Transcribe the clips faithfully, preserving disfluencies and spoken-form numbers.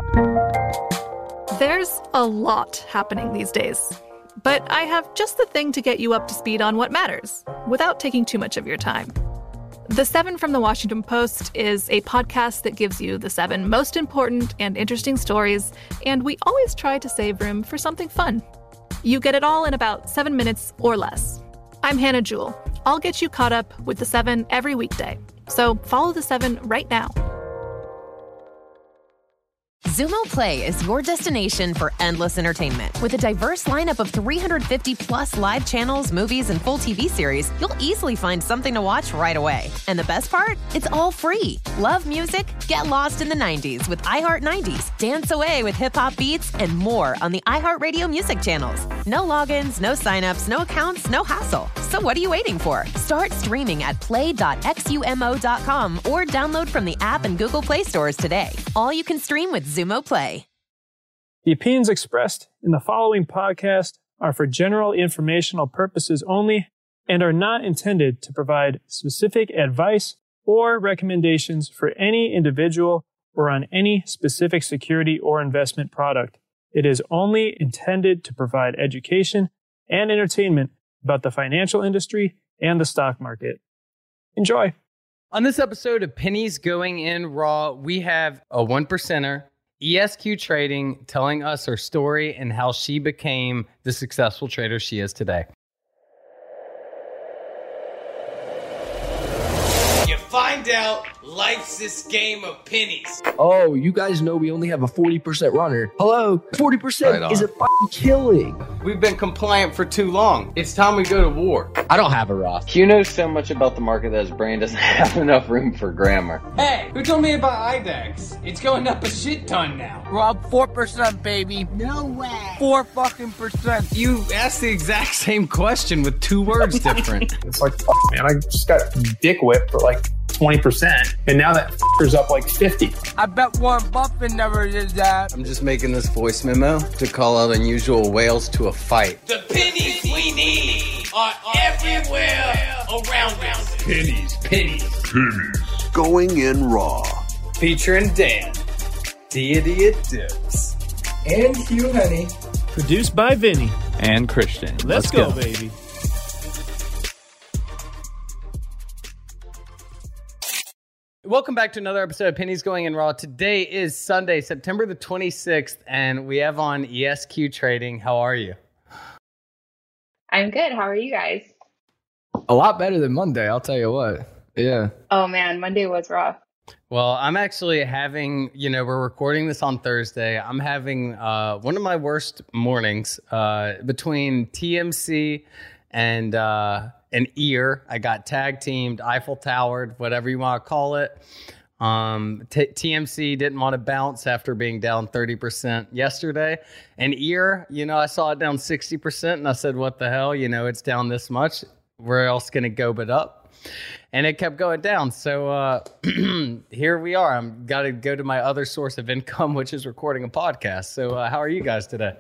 There's a lot happening these days, but I have just the thing to get you up to speed on what matters, without taking too much of your time. The Seven from the Washington Post is a podcast that gives you the seven most important and interesting stories, and we always try to save room for something fun. You get it all in about seven minutes or less. I'm Hannah Jewell. I'll get you caught up with the Seven every weekday, so follow the Seven right now. Xumo Play is your destination for endless entertainment. With a diverse lineup of three hundred fifty plus live channels, movies, and full T V series, you'll easily find something to watch right away. And the best part? It's all free. Love music? Get lost in the nineties with iHeart nineties. Dance away with hip-hop beats and more on the iHeartRadio music channels. No logins, no signups, no accounts, no hassle. So what are you waiting for? Start streaming at play dot xumo dot com or download from the app and Google Play stores today. All you can stream with Xumo Play. The opinions expressed in the following podcast are for general informational purposes only and are not intended to provide specific advice or recommendations for any individual or on any specific security or investment product. It is only intended to provide education and entertainment about the financial industry and the stock market. Enjoy. On this episode of Pennies Going In Raw, we have a one percenter, E S Q Trading, telling us her story and how she became the successful trader she is today. You find out life's this game of pennies. Oh, you guys know we only have a forty percent runner. Hello? forty percent Right is a fucking killing. We've been compliant for too long. It's time we go to war. I don't have a Roth. Q knows so much about the market that his brain doesn't have enough room for grammar. Hey, who told me about I DEX? It's going up a shit ton now. Rob, four percent, baby. No way. Four fucking percent. You asked the exact same question with two words different. It's like, fuck, man, I just got dick whipped for like twenty percent, and now that f***er's up like fifty. I bet Warren Buffett never did that. I'm just making this voice memo to call out unusual whales to a fight. The pennies we need are everywhere around us. Pennies. Pennies. Pennies. Going in raw. Featuring Dan, Deity of Dips, And Hugh Honey. Produced by Vinny. And Christian. Let's, Let's go, go, baby. Welcome back to another episode of Pennies Going In Raw. Today is Sunday, September the twenty-sixth, and we have on E S Q Trading. How are you? I'm good. How are you guys? A lot better than Monday, I'll tell you what. Yeah. Oh, man. Monday was rough. Well, I'm actually having, you know, we're recording this on Thursday. I'm having uh, one of my worst mornings uh, between T M C and... Uh, an ear. I got tag teamed, Eiffel Towered, whatever you want to call it. Um, T- TMC didn't want to bounce after being down thirty percent yesterday. And ear, you know, I saw it down sixty percent and I said, what the hell? You know, it's down this much. Where else can it go but up? And it kept going down. So uh, here we are. I'm got to go to my other source of income, which is recording a podcast. So uh, how are you guys today?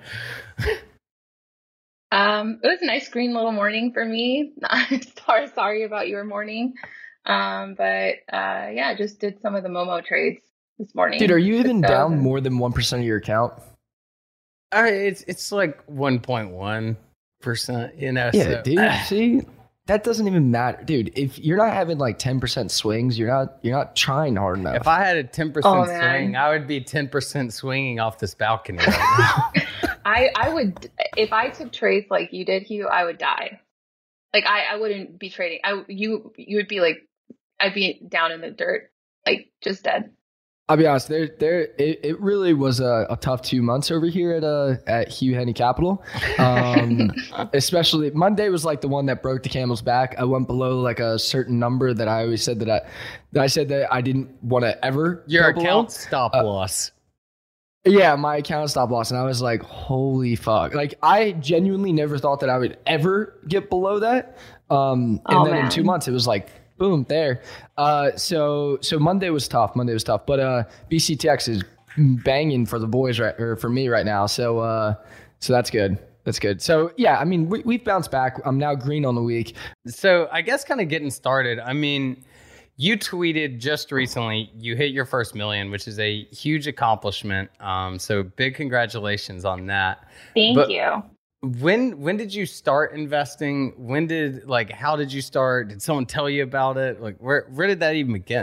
Um, it was a nice green little morning for me. sorry, sorry about your morning. Um, but uh, yeah, just did some of the Momo trades this morning. Dude, are you even so, down more than one percent of your account? Uh, it's it's like one point one percent, you know. Yeah, so. dude. See, that doesn't even matter, dude. If you're not having like ten percent swings, you're not you're not trying hard enough. If I had a ten percent oh, swing, I would be ten percent swinging off this balcony right now. I, I would, if I took trades like you did, Hugh, I would die. Like, I, I wouldn't be trading. I, you, you would be like, I'd be down in the dirt, like just dead. I'll be honest, there, there, it, it really was a, a tough two months over here at uh at Hugh Henny Capital. Um, especially Monday was like the one that broke the camel's back. I went below like a certain number that I always said that I, that I said that I didn't want to ever. Your go account below. stop uh, loss. Yeah, my account stop loss, and I was like, "Holy fuck!" Like, I genuinely never thought that I would ever get below that. Um, and oh, then man. in two months, it was like, boom, there. Uh, so so Monday was tough. Monday was tough, but uh, B C T X is banging for the boys right, or for me right now. So uh, so that's good. That's good. So yeah, I mean, we, we've bounced back. I'm now green on the week. So I guess kind of getting started. I mean. you tweeted just recently, you hit your first million, which is a huge accomplishment. Um, so big congratulations on that. Thank but you. When when did you start investing? When did like how did you start? Did someone tell you about it? Like where where did that even begin?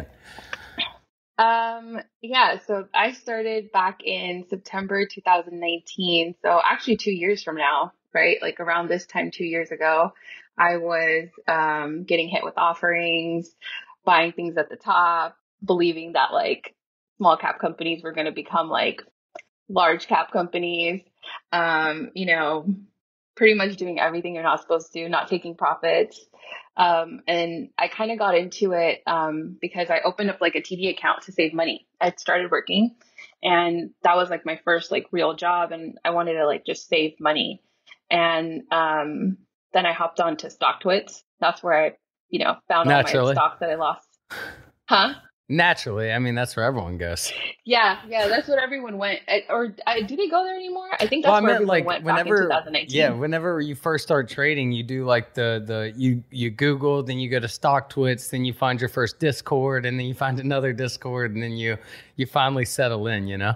Um, yeah, so I started back in September two thousand nineteen. So actually two years from now, right? Like around this time two years ago, I was um getting hit with offerings, buying things at the top, believing that like small cap companies were going to become like large cap companies, um, you know, pretty much doing everything you're not supposed to, not taking profits. Um, and I kind of got into it um, because I opened up like a T D account to save money. I started working and that was like my first like real job. And I wanted to like just save money. And um, then I hopped on to StockTwits. That's where I, you know, found all my stocks that I lost. Huh? Naturally. I mean, that's where everyone goes. Yeah. Yeah. That's what everyone went. Or I, do they go there anymore? I think that's well, I where meant, everyone like, went whenever, back in twenty nineteen. Yeah. Whenever you first start trading, you do like the, the, you, you Google, then you go to StockTwits, then you find your first Discord, and then you find another Discord, and then you, you finally settle in, you know?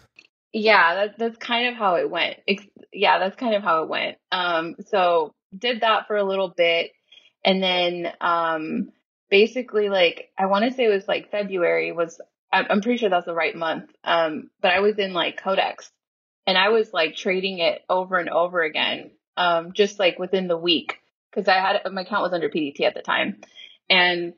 Yeah. That, that's kind of how it went. It's, yeah. That's kind of how it went. Um, so did that for a little bit. And then, um, basically, like, I want to say it was like February was, I'm pretty sure that's the right month. Um, but I was in like Codex and I was like trading it over and over again, um, just like within the week. Cause I had, my account was under P D T at the time. And,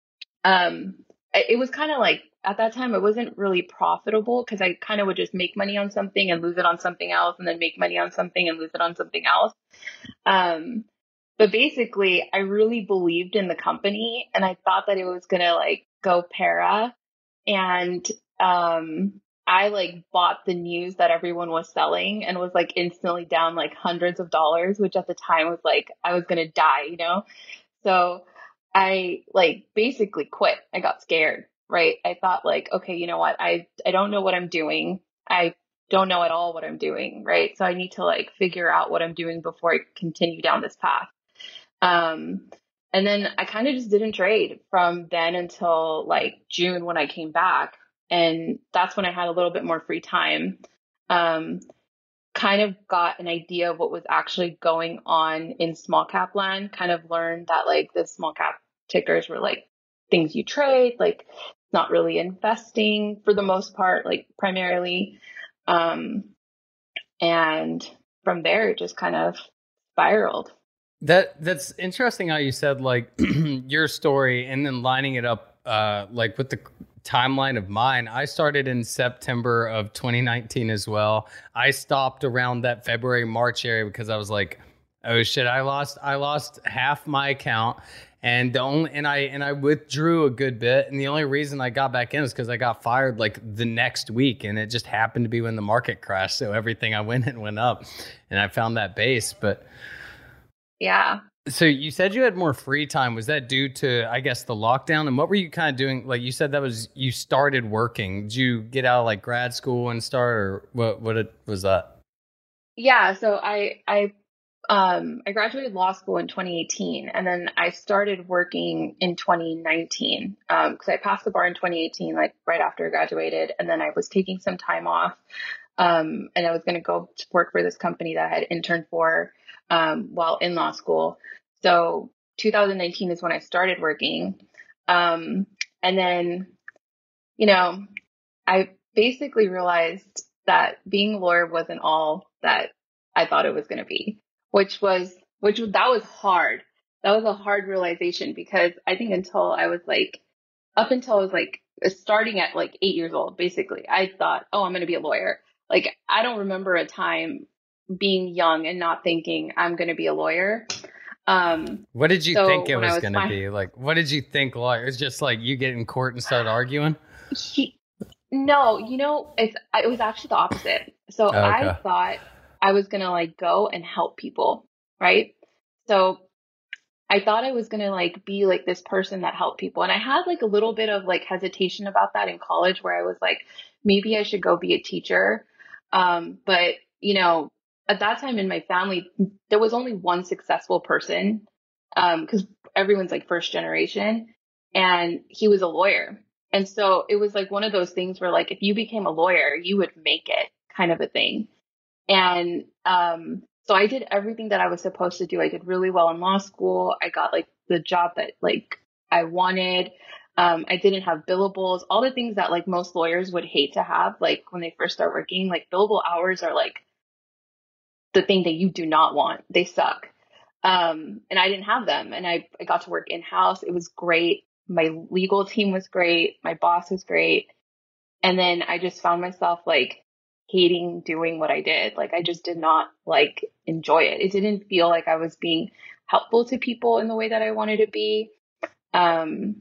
um, it was kind of like at that time, it wasn't really profitable because I kind of would just make money on something and lose it on something else and then make money on something and lose it on something else. Um, But basically, I really believed in the company and I thought that it was going to like go para. And um, I like bought the news that everyone was selling and was like instantly down like hundreds of dollars, which at the time was like, I was going to die, you know? So I like basically quit. I got scared, right? I thought like, okay, you know what? I, I don't know what I'm doing. I don't know at all what I'm doing, right? So I need to like figure out what I'm doing before I continue down this path. Um, and then I kind of just didn't trade from then until like June when I came back. And that's when I had a little bit more free time. Um, kind of got an idea of what was actually going on in small cap land, kind of learned that like the small cap tickers were like things you trade, like not really investing for the most part, like primarily. Um, and from there, it just kind of spiraled. That that's interesting how you said like your story and then lining it up uh, like with the timeline of mine. I started in September of twenty nineteen as well. I stopped around that February, March area because I was like, oh shit, I lost I lost half my account. And the only and I and I withdrew a good bit. And the only reason I got back in is because I got fired like the next week. And it just happened to be when the market crashed. So everything I went in went up. And I found that base. But yeah. So you said you had more free time. Was that due to, I guess, the lockdown? And what were you kind of doing? Like you said, that was you started working. Did you get out of like grad school and start, or what? What it, was that? Yeah. So I I um I graduated law school in twenty eighteen, and then I started working in twenty nineteen. Um, because I passed the bar in twenty eighteen, like right after I graduated, and then I was taking some time off. Um, and I was going to go to work for this company that I had interned for um while in law school. So two thousand nineteen is when I started working. Um, and then, you know, I basically realized that being a lawyer wasn't all that I thought it was going to be, which was, which that was hard. That was a hard realization because I think until I was like, up until I was like starting at like eight years old, basically, I thought, oh, I'm going to be a lawyer. Like, I don't remember a time being young and not thinking I'm going to be a lawyer. Um, what did you so think it was, was going to fin- be? Like, what did you think lawyers? Just like you get in court and start arguing? He, no, you know, it's, it was actually the opposite. So Oh, okay. I thought I was going to like go and help people. Right. So I thought I was going to like be like this person that helped people. And I had like a little bit of like hesitation about that in college where I was like, maybe I should go be a teacher. Um, but you know, at that time in my family, there was only one successful person, um, because everyone's like first generation. and he was a lawyer. And so it was like one of those things where like, if you became a lawyer, you would make it, kind of a thing. And um, so I did everything that I was supposed to do. I did really well in law school. I got like the job that like I wanted. Um, I didn't have billables, all the things that like most lawyers would hate to have, like when they first start working. Like billable hours are like the thing that you do not want. They suck. Um, and I didn't have them. And I, I got to work in-house. It was great. My legal team was great. My boss was great. And then I just found myself like hating doing what I did. Like I just did not like enjoy it. It didn't feel like I was being helpful to people in the way that I wanted to be. Um,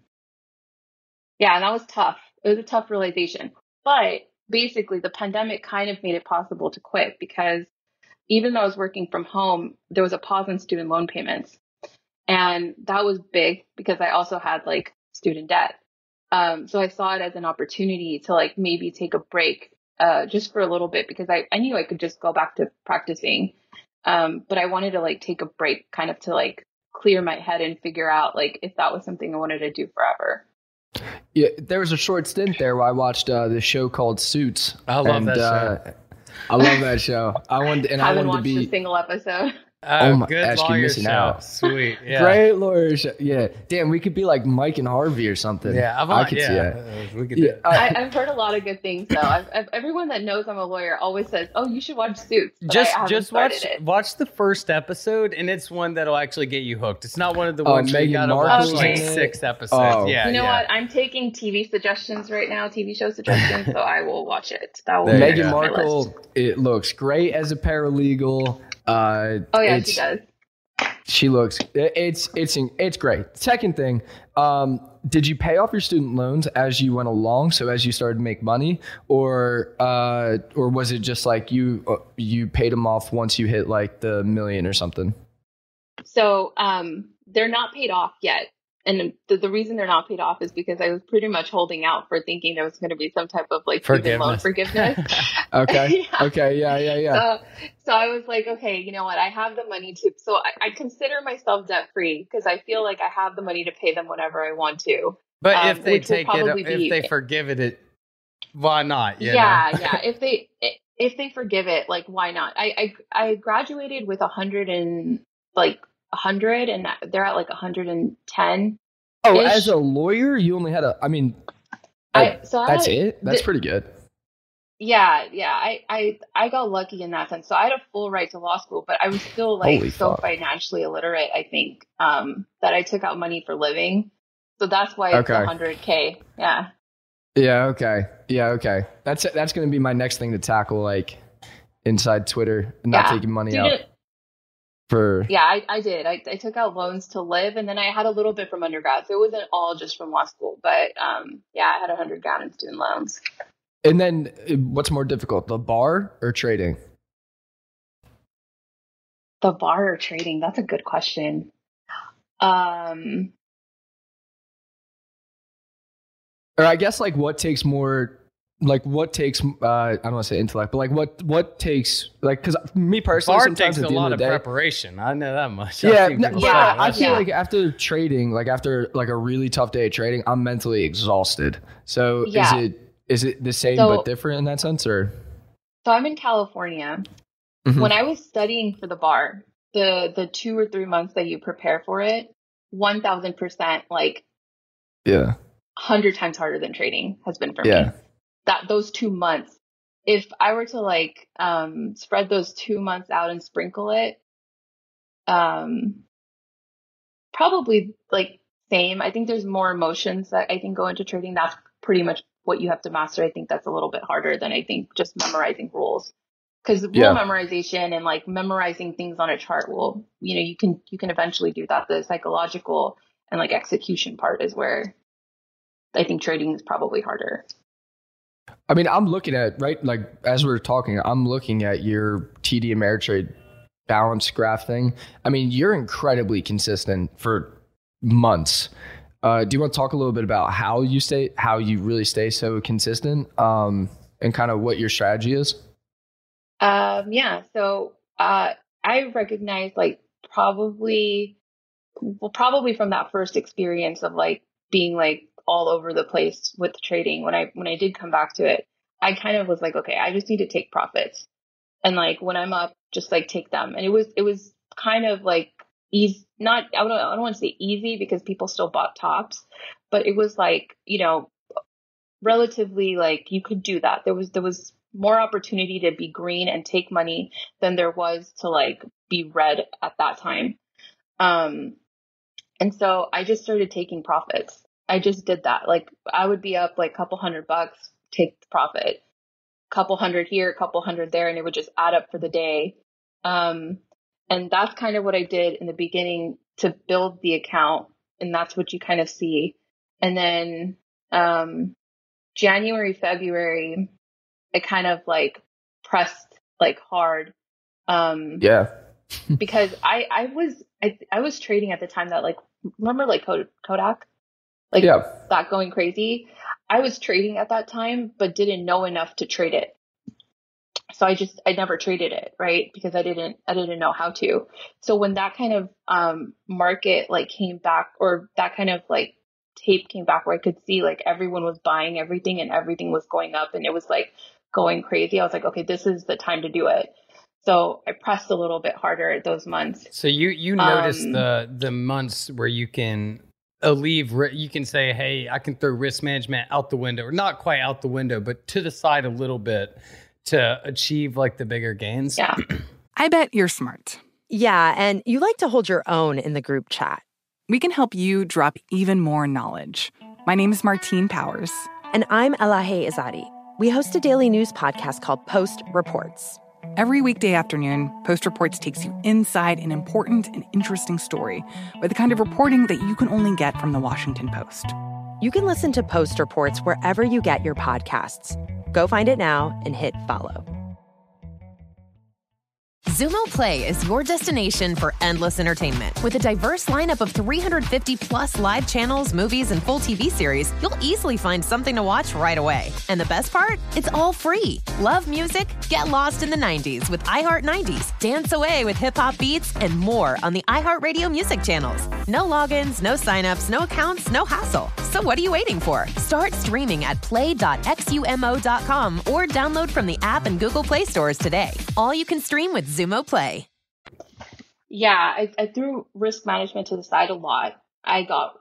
yeah, and that was tough. It was a tough realization. But basically the pandemic kind of made it possible to quit, because even though I was working from home, there was a pause in student loan payments. And that was big because I also had like student debt. Um, so I saw it as an opportunity to like maybe take a break uh, just for a little bit, because I, I knew I could just go back to practicing. Um, but I wanted to like take a break kind of to like clear my head and figure out like if that was something I wanted to do forever. Yeah, there was a short stint there where I watched uh, this show called Suits. I love and, that show. Uh, I love that show. I wanted, and I I haven't wanted watched to be a single episode. Oh, oh my good gosh, you're lawyer missing show. out. Sweet. Yeah. Great lawyer show. Yeah. Damn, we could be like Mike and Harvey or something. Yeah, I'm I on, could yeah, see that. uh, we could Yeah, do it. I, I've heard a lot of good things though. I've, I've, everyone that knows I'm a lawyer always says, "Oh, you should watch Suits." But Just I haven't just started watch it. watch the first episode, and it's one that'll actually get you hooked. It's not one of the Oh, ones where you Meghan gotta watch Markle's like in it? six episodes. Oh. Yeah, You know yeah. what? I'm taking T V suggestions right now, T V show suggestions, so I will watch it. That will There be you Meghan go. on my list. Markle, it looks great as a paralegal. Uh, Oh yeah, it's, she does. She looks. It's it's it's great. Second thing, um, did you pay off your student loans as you went along? So as you started to make money, or uh, or was it just like you uh, you paid them off once you hit like the million or something? So um, they're not paid off yet. And the, the reason they're not paid off is because I was pretty much holding out for thinking there was going to be some type of like student loan Forgiveness. forgiveness. Okay. Yeah. Okay. Yeah. Yeah. Yeah. So, so I was like, okay, you know what? I have the money to, so I, I consider myself debt free because I feel like I have the money to pay them whenever I want to. But um, if they which will take it, probably if be- they forgive it, it why not? You yeah, know? yeah. If they if they forgive it, like why not? I I, I graduated with a hundred and like a hundred, and they're at like a hundred and ten. Oh, ish. as a lawyer, you only had a. I mean, I so I that's had, it. That's the- pretty good. Yeah, yeah. I, I I got lucky in that sense. So I had a full right to law school, but I was still like Holy so fuck. financially illiterate, I think, um, that I took out money for living. So that's why it's Okay. one hundred K. Yeah. Yeah. Okay. Yeah. Okay. That's that's going to be my next thing to tackle, like inside Twitter, not Yeah. taking money Student- out for. Yeah, I, I did. I, I took out loans to live, and then I had a little bit from undergrad. So it wasn't all just from law school, but um, yeah, I had a hundred grand in student loans. And then, uh, what's more difficult, the bar or trading? The bar or trading? That's a good question. Um, Or I guess like what takes more, like what takes, uh, I don't want to say intellect, but like what what takes, like, because me personally, Bar sometimes takes at a the lot end of of the day, preparation. I know that much. yeah, I've seen no, people yeah, say I that. feel Yeah. like after trading, like after like a really tough day of trading, I'm mentally exhausted. So Yeah. is it is it the same So- but different in that sense, or? so I'm in California. Mhm. When I was studying for the bar, the the two or three months that you prepare for it, one thousand percent, like Yeah, hundred times harder than trading has been for yeah, me. That those two months, if I were to like um, spread those two months out and sprinkle it, um, probably like same. I think there's more emotions that I think go into trading. That's pretty much what you have to master. I think that's a little bit harder than I think just memorizing rules. Because rule Yeah. memorization and like memorizing things on a chart will, you know, you can you can eventually do that. The psychological and like execution part is where I think trading is probably harder. I mean, I'm looking at, right, like as we're talking, I'm looking at your T D Ameritrade balance graph thing. I mean, you're incredibly consistent for months. Uh, do you want to talk a little bit about how you stay, how you really stay so consistent, um, and kind of what your strategy is? Um, yeah. So, uh, I recognize like probably, well, probably from that first experience of like being like all over the place with trading, when I when I did come back to it, I kind of was like, okay, I just need to take profits. And like when I'm up, just like take them. And it was it was kind of like easy, not I don't I don't want to say easy because people still bought tops, but it was like, you know, relatively like you could do that. There was there was more opportunity to be green and take money than there was to like be red at that time. Um and so I just started taking profits. I just did that. Like I would be up like a couple hundred bucks, take the profit. Couple hundred here, a couple hundred there, and it would just add up for the day. Um, and that's kind of what I did in the beginning to build the account. And that's what you kind of see. And then um, January, February, I kind of like pressed like hard. Um, yeah. because I, I was, I, I was trading at the time that like, remember like Kodak? Like yeah. that going crazy. I was trading at that time, but didn't know enough to trade it. So I just, I never traded it, right? Because I didn't, I didn't know how to. So when that kind of um, market like came back, or that kind of like tape came back where I could see like everyone was buying everything and everything was going up and it was like going crazy. I was like, okay, this is the time to do it. So I pressed a little bit harder at those months. So you, you noticed um, the, the months where you can leave, you can say, hey, I can throw risk management out the window, or not quite out the window, but to the side a little bit to achieve like the bigger gains. Yeah. I bet you're smart. Yeah, and you like to hold your own in the group chat. We can help you drop even more knowledge. My name is Martine Powers. And I'm Elahe Izadi. We host a daily news podcast called Post Reports. Every weekday afternoon, Post Reports takes you inside an important and interesting story with the kind of reporting that you can only get from the Washington Post. You can listen to Post Reports wherever you get your podcasts. Go find it now and hit follow. Xumo Play is your destination for endless entertainment. With a diverse lineup of three hundred fifty plus live channels, movies, and full T V series, you'll easily find something to watch right away. And the best part? It's all free. Love music? Get lost in the nineties with iHeart nineties. Dance away with hip-hop beats and more on the iHeartRadio music channels. No logins, no signups, no accounts, no hassle. So what are you waiting for? Start streaming at play dot xumo dot com or download from the app and Google Play stores today. All you can stream with Xumo Play. Yeah, I, I threw risk management to the side a lot. I got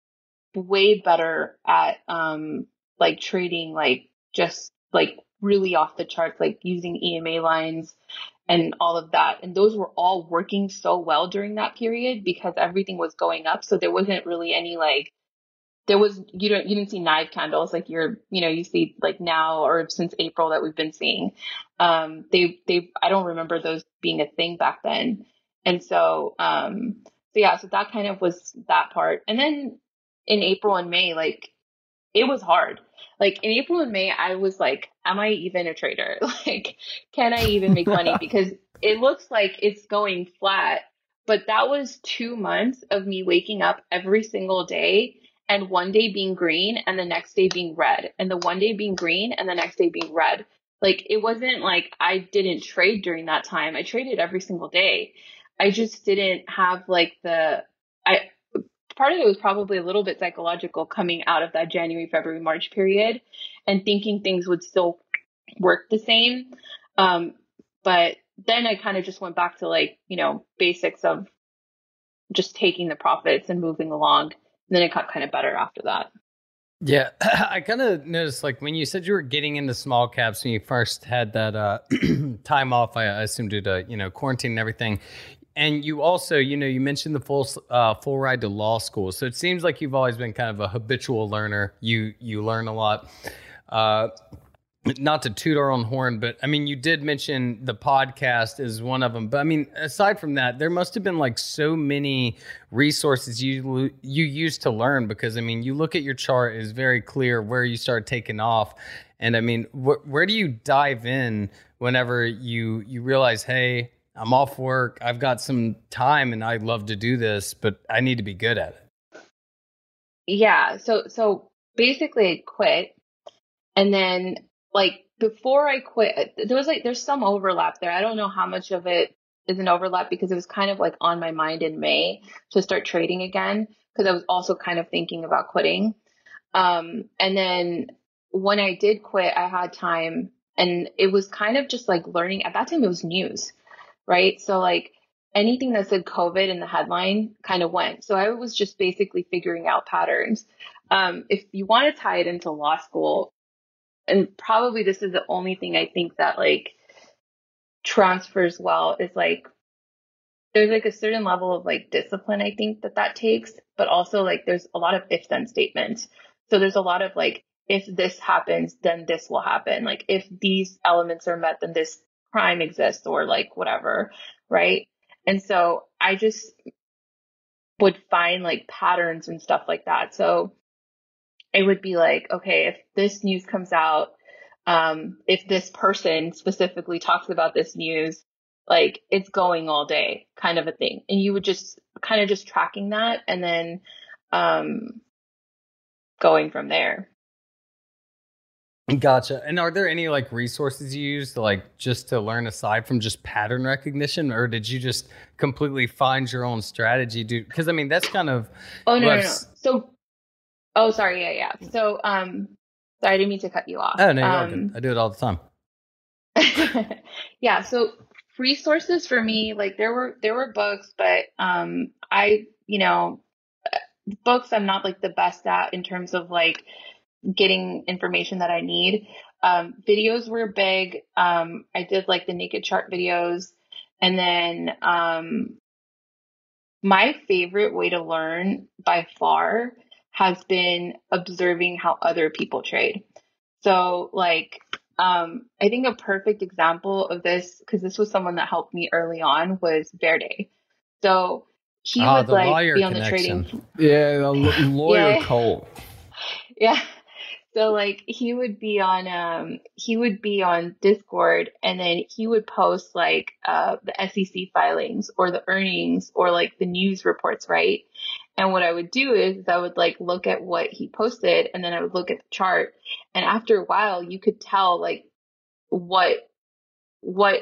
way better at um like trading, like just like really off the charts, like using E M A lines and all of that. And those were all working so well during that period because everything was going up. So there wasn't really any like there was you don't you didn't see knife candles like you're you know you see like now or since April that we've been seeing. Um, they they I don't remember those being a thing back then, and so um, so yeah, so that kind of was that part. And then in April and May, like it was hard. Like in April and May, I was like, am I even a trader? Like, can I even make money? Because it looks like it's going flat, but that was two months of me waking up every single day. And one day being green and the next day being red, and the one day being green and the next day being red. Like, it wasn't like I didn't trade during that time. I traded every single day. I just didn't have like the, I, part of it was probably a little bit psychological coming out of that January, February, March period and thinking things would still work the same. Um, but then I kind of just went back to like, you know, basics of just taking the profits and moving along. And then it got kind of better after that. Yeah, I kind of noticed, like, when you said you were getting into small caps when you first had that uh, time off, I assumed due to, you know, quarantine and everything. And you also, you know, you mentioned the full uh, full ride to law school. So it seems like you've always been kind of a habitual learner. You you learn a lot. Uh, not to toot our own horn, but I mean, you did mention the podcast is one of them. But I mean, aside from that, there must have been like so many resources you you used to learn, because I mean, you look at your chart, it's very clear where you start taking off. And I mean, wh- where do you dive in whenever you you realize, hey, I'm off work, I've got some time and I'd love to do this, but I need to be good at it? Yeah. So, so basically I quit. And then like before I quit, there was like, there's some overlap there. I don't know how much of it is an overlap because it was kind of like on my mind in May to start trading again. because I was also kind of thinking about quitting. Um, and then when I did quit, I had time, and it was kind of just like learning. At that time, it was news, right? So like anything that said COVID in the headline kind of went. So I was just basically figuring out patterns. Um, if you want to tie it into law school, and probably this is the only thing I think that like transfers well, is like there's like a certain level of like discipline I think that that takes, but also like there's a lot of if then statements. So there's a lot of like, if this happens, then this will happen. Like if these elements are met, then this crime exists, or like whatever, right? And so I just would find like patterns and stuff like that. So it would be like, okay, if this news comes out, um, if this person specifically talks about this news, like it's going all day kind of a thing. And you would just kind of just tracking that and then um, going from there. Gotcha. And are there any like resources you use to like just to learn aside from just pattern recognition, or did you just completely find your own strategy? Dude, because I mean that's kind of oh no, no no so oh sorry yeah yeah so um sorry I didn't mean to cut you off. Oh no, you're um, all good. I do it all the time. Yeah, so resources for me, like there were there were books, but um I you know books I'm not like the best at in terms of like getting information that I need. Um, videos were big. Um, I did like the naked chart videos. And then um, my favorite way to learn by far has been observing how other people trade. So like, um, I think a perfect example of this, because this was someone that helped me early on, was Verde. So he oh, would like be on connection. the trading. Yeah, the l- lawyer yeah. Cole. Yeah. So like he would be on um he would be on Discord, and then he would post like uh the S E C filings or the earnings or like the news reports, right? And what I would do is I would like look at what he posted, and then I would look at the chart, and after a while you could tell like what what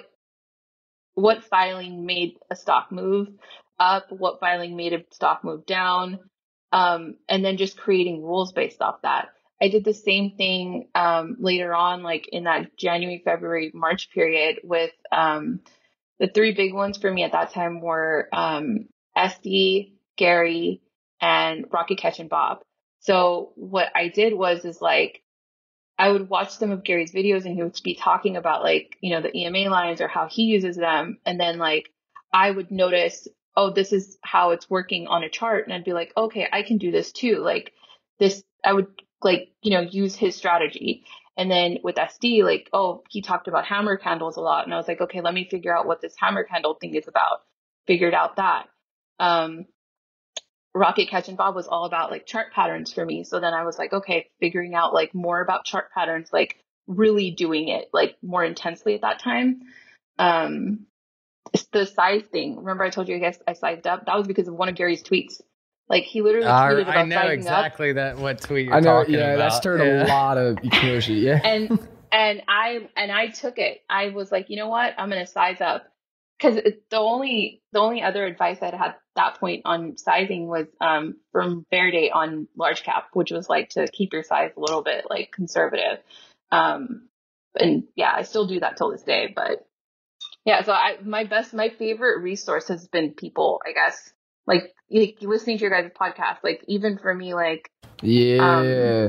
what filing made a stock move up, what filing made a stock move down, um and then just creating rules based off that. I did the same thing um, later on, like in that January, February, March period with um, the three big ones for me at that time were um, S D, Gary, and Rocket Catch and Bob. So what I did was is like I would watch some of Gary's videos, and he would be talking about like, you know, the E M A lines or how he uses them. And then like I would notice, oh, this is how it's working on a chart. And I'd be like, okay, I can do this too. Like this, I would like, you know, use his strategy. And then with S D, like, oh, he talked about hammer candles a lot. And I was like, okay, let me figure out what this hammer candle thing is about. Figured out that. Um, Rocket Catch and Bob was all about like chart patterns for me. So then I was like, okay, figuring out like more about chart patterns, like really doing it like more intensely at that time. Um, it's the size thing. Remember I told you I guess I sized up? That was because of one of Gary's tweets. Like he literally tweeted uh, about I know sizing exactly up. that what tweet you're I know, talking yeah, about. that stirred yeah. a lot of controversy. Yeah, and and I and I took it. I was like, you know what? I'm gonna size up, because the only the only other advice I'd had at that point on sizing was um from Verde on large cap, which was like to keep your size a little bit like conservative. Um, and yeah, I still do that till this day. But yeah, so I my best my favorite resource has been people, I guess. Like, like listening to your guys' podcast, like even for me, like yeah, um,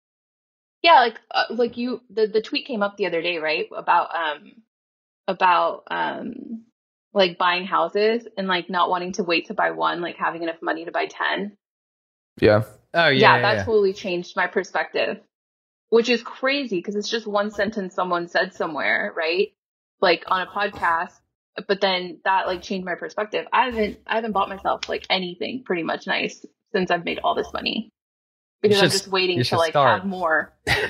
yeah, like uh, like you, the the tweet came up the other day, right? About um about um like buying houses and like not wanting to wait to buy one, like having enough money to buy ten. yeah. Oh yeah, Yeah, yeah that yeah. totally changed my perspective, which is crazy because it's just one sentence someone said somewhere, right? Like on a podcast. But then that like changed my perspective. I haven't I haven't bought myself like anything pretty much nice since I've made all this money, because should, I'm just waiting you to should like start. have more.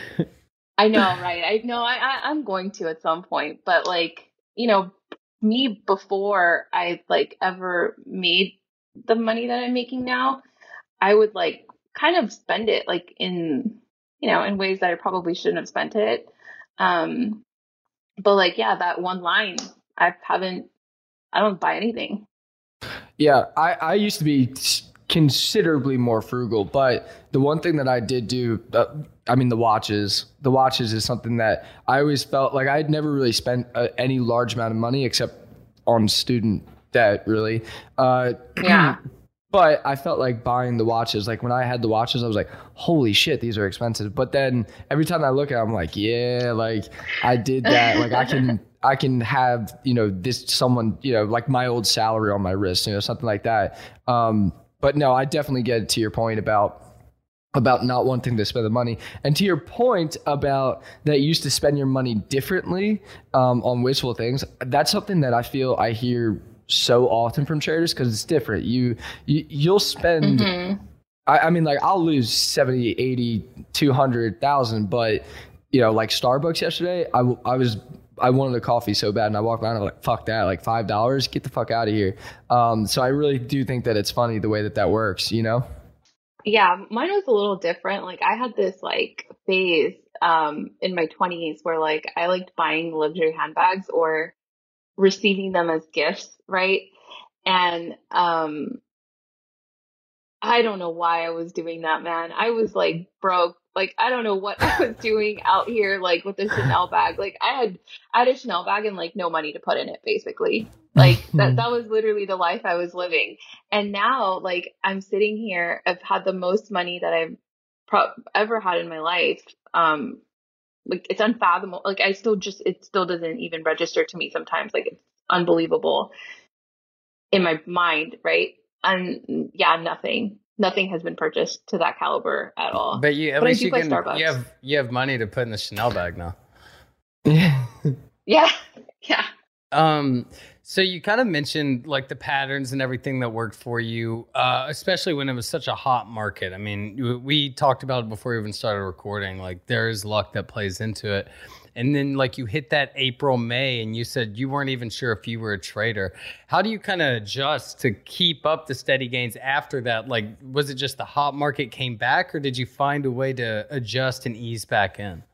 I know, right? I know I, I I'm going to at some point, but like, you know, me before I like ever made the money that I'm making now, I would like kind of spend it like in, you know, in ways that I probably shouldn't have spent it. Um, but like, yeah, that one line. I haven't, I don't buy anything. Yeah, I, I used to be considerably more frugal. But the one thing that I did do, uh, I mean, the watches, the watches is something that I always felt like I'd never really spent uh, any large amount of money except on student debt, really. Uh, yeah. But I felt like buying the watches, like when I had the watches, I was like, holy shit, these are expensive. But then every time I look at it, I'm like, yeah, like I did that. Like I can, I can have, you know, this someone, you know, like my old salary on my wrist, you know, something like that. Um, but no, I definitely get to your point about about not wanting to spend the money. And to your point about that you used to spend your money differently um, on wasteful things, that's something that I feel I hear so often from traders because it's different. You, you, you'll spend, mm-hmm. I, I mean, like I'll lose seventy, eighty, two hundred thousand, but you know, like Starbucks yesterday, I, I was, I wanted a coffee so bad and I walked around and I'm like, fuck that, like five dollars, get the fuck out of here. Um, so I really do think that it's funny the way that that works, you know? Yeah, mine was a little different. Like I had this like phase um, in my twenties where like I liked buying luxury handbags or receiving them as gifts, right? And um, I don't know why I was doing that, man. I was like broke. Like I don't know what I was doing out here, like with a Chanel bag. Like I had, I had a Chanel bag and like no money to put in it, basically. Like that, that was literally the life I was living. And now, like I'm sitting here, I've had the most money that I've pro- ever had in my life. Um, like it's unfathomable. Like I still just, it still doesn't even register to me sometimes. Like it's unbelievable in my mind, right? And yeah, nothing. Nothing has been purchased to that caliber at all. But you, at but least you can, Starbucks. you have you have money to put in the Chanel bag now. Yeah, yeah, yeah. Um, so you kind of mentioned like the patterns and everything that worked for you, uh, especially when it was such a hot market. I mean, we talked about it before we even started recording. Like there is luck that plays into it. And then like you hit that April, May, and you said you weren't even sure if you were a trader. How do you kind of adjust to keep up the steady gains after that? Like, was it just the hot market came back, or did you find a way to adjust and ease back in?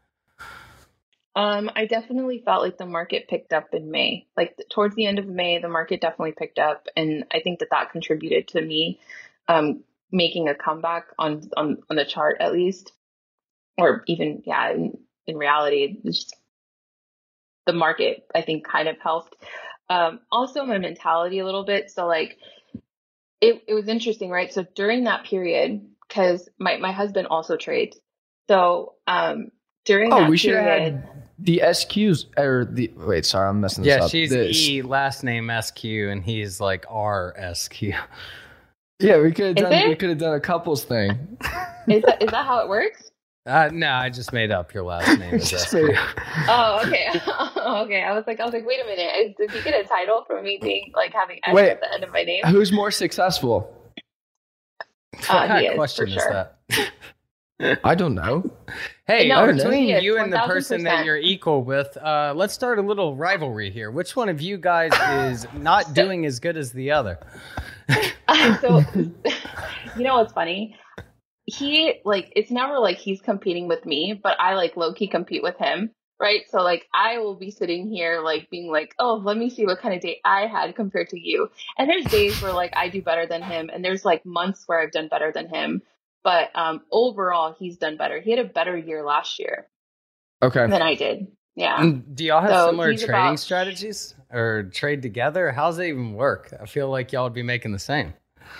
Um, I definitely felt like the market picked up in May. Like towards the end of May, the market definitely picked up. And I think that that contributed to me um, making a comeback on, on, on the chart at least, or even, yeah, in, in reality, just the market, I think, kind of helped. Um, also my mentality a little bit. So like, it, it was interesting, right? So during that period, because my, my husband also trades. So um, during oh, that we should period, have had the S Qs or the wait, sorry, I'm messing this yeah, up. she's This. E, last name S Q, and he's like R S Q. Yeah, we could have Is done it? we could have done a couples thing. is that, is that how it works? Uh, no, I just made up your last name. Is S Q. Oh, okay. okay. I was like, I was like, wait a minute. Did you get a title from me being like having S Wait, at the end of my name? Who's more successful? What Uh, kind he of is, question for is sure. that? I don't know. Hey, No, between he is, you and the one thousand person that percent. you're equal with, uh, let's start a little rivalry here. Which one of you guys is not doing as good as the other? So, you know what's funny? He, like, it's never like he's competing with me, but I, like, low-key compete with him, right? So, like, I will be sitting here, like, being like, oh, let me see what kind of day I had compared to you. And there's days where, like, I do better than him, and there's, like, months where I've done better than him. But um, overall, he's done better. He had a better year last year Okay. than I did. Yeah. And do y'all have So similar he's trading about- strategies or trade together? How's it even work? I feel like y'all would be making the same.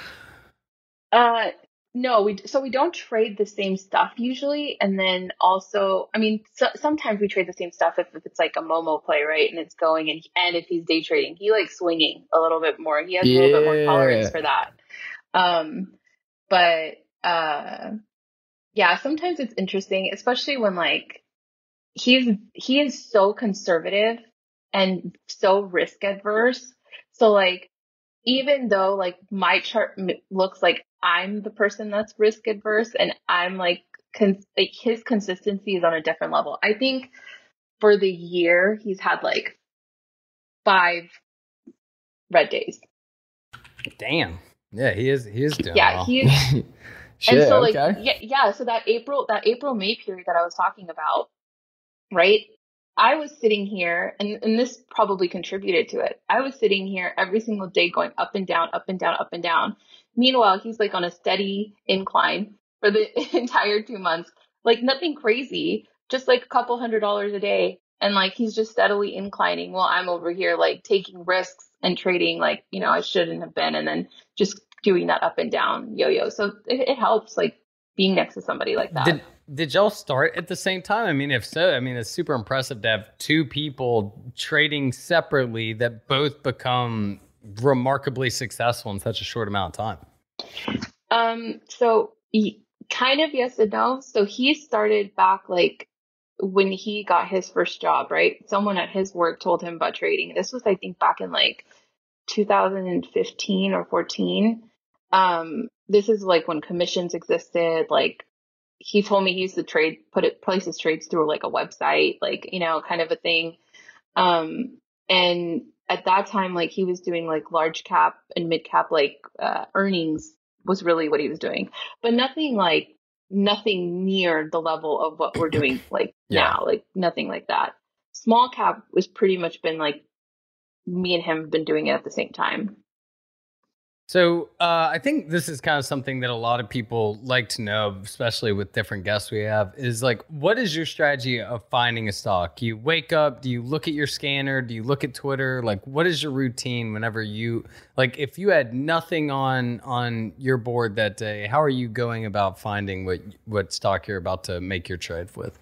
Uh, no, we so we don't trade the same stuff usually, and then also, I mean, so, sometimes we trade the same stuff if, if it's like a Momo play, right, and it's going, and and if he's day trading, he likes swinging a little bit more. He has a little bit more Yeah. tolerance for that. Um, but uh, yeah, sometimes it's interesting, especially when like he's he is so conservative and so risk adverse. So like, even though like my chart m- looks like I'm the person that's risk adverse and I'm like, con- like his consistency is on a different level. I think for the year he's had like five red days. Damn. Yeah, he is. He is doing Yeah, well. he is. Shit, And so like, okay. yeah, yeah. So that April, that April, May period that I was talking about, right? I was sitting here, and, and this probably contributed to it. I was sitting here every single day going up and down, up and down, up and down. Meanwhile, he's like on a steady incline for the entire two months. Like nothing crazy, just like a couple hundred dollars a day. And like he's just steadily inclining while I'm over here like taking risks and trading like, you know, I shouldn't have been, and then just doing that up and down yo-yo. So it, it helps like being next to somebody like that. Did, did y'all start at the same time? I mean, if so, I mean, it's super impressive to have two people trading separately that both become remarkably successful in such a short amount of time. Um, so he, kind of yes and no. So he started back like when he got his first job, right? Someone at his work told him about trading. This was, I think, back in like two thousand fifteen or fourteen. Um, this is like when commissions existed. Like he told me he used to trade, put it, place his trades through like a website, like, you know, kind of a thing. Um, and at that time, like he was doing like large cap and mid cap, like uh, earnings was really what he was doing, but nothing like nothing near the level of what we're doing like yeah. now, like nothing like that. Small cap was pretty much been like me and him have been doing it at the same time. So uh, I think this is kind of something that a lot of people like to know, especially with different guests we have, is like, what is your strategy of finding a stock? Do you wake up? Do you look at your scanner? Do you look at Twitter? Like, what is your routine whenever you, like, if you had nothing on on your board that day, how are you going about finding what, what stock you're about to make your trade with?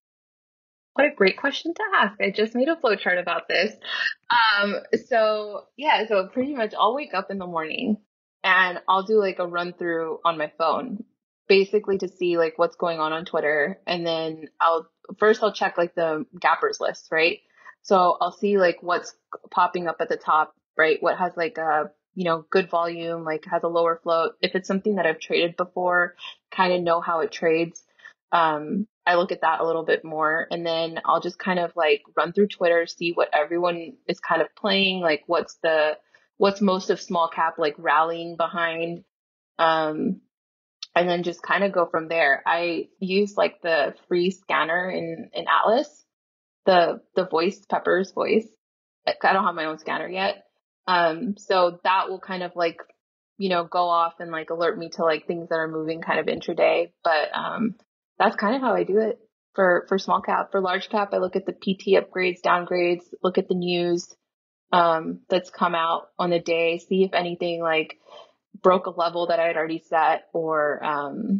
What a great question to ask. I just made a flow chart about this. Um, so yeah, so pretty much I'll wake up in the morning and I'll do like a run through on my phone, basically to see like what's going on on Twitter. And then I'll, first I'll check like the gappers list, right? So I'll see like what's popping up at the top, right? What has like a, you know, good volume, like has a lower float. If it's something that I've traded before, kind of know how it trades. Um, I look at that a little bit more, and then I'll just kind of like run through Twitter, see what everyone is kind of playing, like what's the, what's most of small cap like rallying behind. Um, and then just kind of go from there. I use like the free scanner in, in Atlas, the, the voice, Pepper's voice. I don't have my own scanner yet. Um, so that will kind of like, you know, go off and like alert me to like things that are moving kind of intraday. But, um, that's kind of how I do it for, for small cap. For large cap, I look at the P T upgrades, downgrades, look at the news um, that's come out on the day, see if anything like broke a level that I had already set or um,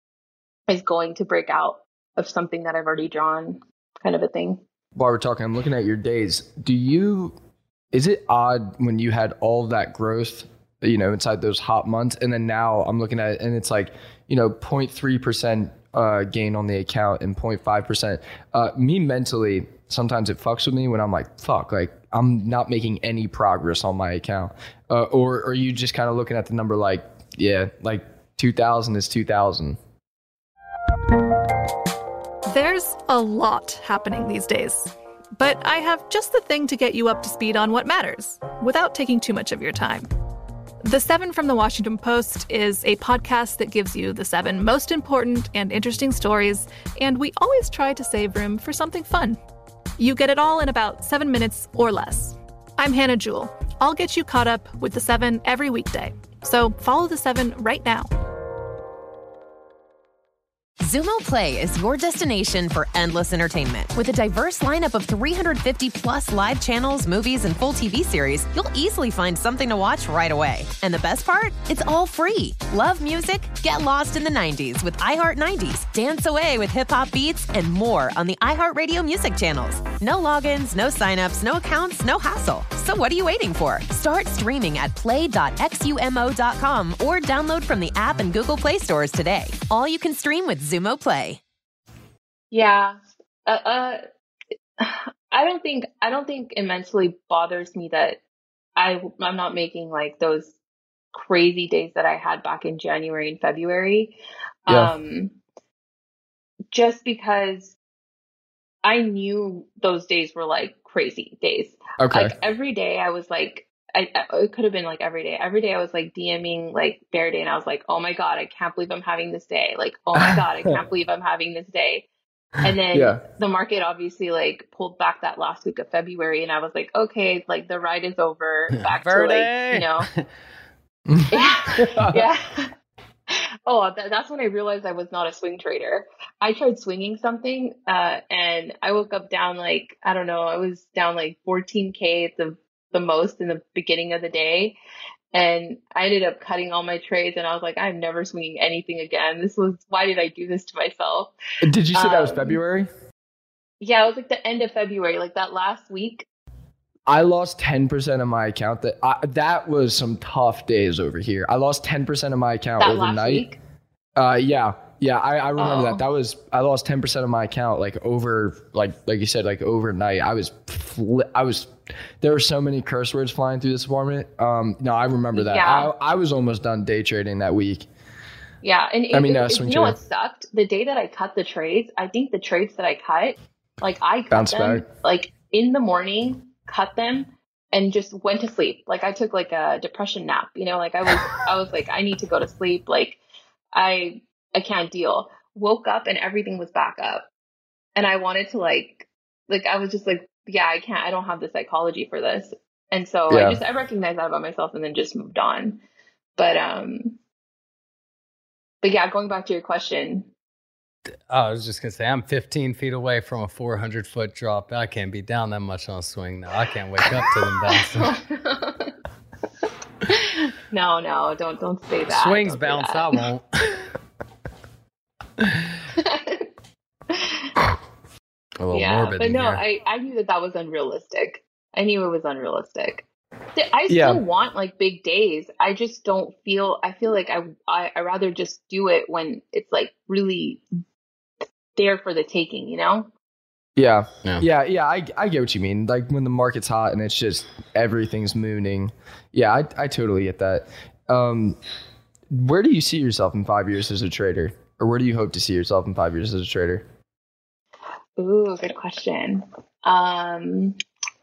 is going to break out of something that I've already drawn, kind of a thing. While we're talking, I'm looking at your days. Do you, is it odd when you had all of that growth, you know, inside those hot months, and then now I'm looking at it and it's like, you know, zero point three percent Uh, gain on the account and zero point five percent. Uh, me mentally, sometimes it fucks with me when I'm like, fuck, like I'm not making any progress on my account. Uh, or, or are you just kind of looking at the number like, yeah, like two thousand is two thousand? There's a lot happening these days, but I have just the thing to get you up to speed on what matters without taking too much of your time. The Seven from the Washington Post is a podcast that gives you the seven most important and interesting stories, and we always try to save room for something fun. You get it all in about seven minutes or less. I'm Hannah Jewell. I'll get you caught up with the seven every weekday. So follow the seven right now. Xumo Play is your destination for endless entertainment. With a diverse lineup of three hundred fifty plus live channels, movies, and full T V series, you'll easily find something to watch right away. And the best part? It's all free. Love music? Get lost in the nineties with iHeart nineties. Dance away with hip-hop beats and more on the iHeartRadio music channels. No logins, no signups, no accounts, no hassle. So what are you waiting for? Start streaming at play dot xumo dot com or download from the app and Google Play stores today. All you can stream with Xumo Play. Yeah. Uh, uh, I don't think, I don't think it mentally bothers me that I, I'm not making like those crazy days that I had back in January and February. Yeah. Um, just because I knew those days were like crazy days. Okay. Like every day I was like, I, I, it could have been like every day. Every day I was like DMing like Bear Day, and I was like, oh my God, I can't believe I'm having this day. Like, oh my God, I can't believe I'm having this day. And then yeah. the market obviously like pulled back that last week of February, and I was like, okay, like the ride is over. Back to like, you know, yeah. Oh, th- that's when I realized I was not a swing trader. I tried swinging something, uh, and I woke up down like, I don't know, I was down like fourteen K at the, the most in the beginning of the day. And I ended up cutting all my trades, and I was like, I'm never swinging anything again. This was, why did I do this to myself? Did you say um, that was February? Yeah, it was like the end of February, like that last week. I lost ten percent of my account. That I, that was some tough days over here. I lost ten percent of my account that overnight. Last week? Uh, yeah, yeah. I, I remember oh. that. That was I lost ten percent of my account, like over, like like you said, like overnight. I was, fli- I was. There were so many curse words flying through this apartment. Um, no, I remember that. Yeah. I, I was almost done day trading that week. Yeah, and I mean, it, uh, it, swing you know trade. what sucked? The day that I cut the trades, I think the trades that I cut, like I cut Bounce them back. like in the morning, cut them. And just went to sleep. Like I took like a depression nap, you know, like I was, I was like, I need to go to sleep. Like I, I can't deal. Woke up and everything was back up. And I wanted to like, like, I was just like, yeah, I can't, I don't have the psychology for this. And so Yeah. I just, I recognized that about myself and then just moved on. But, um, but yeah, going back to your question. Oh, I was just gonna say I'm fifteen feet away from a four hundred foot drop. I can't be down that much on a swing now. I can't wake up to them bouncing. no, no, don't don't say that. Swings don't bounce, that. I won't. A little yeah, morbid. but in no, here. I I knew that that was unrealistic. I knew it was unrealistic. I still Yeah. want like big days. I just don't feel. I feel like I I I rather just do it when it's like really there for the taking, you know? Yeah. Yeah. Yeah, yeah, I, I get what you mean. Like when the market's hot and it's just everything's mooning. Yeah, I, I totally get that. Um, where do you see yourself in five years as a trader? Or where do you hope to see yourself in five years as a trader? Ooh, good question. Um,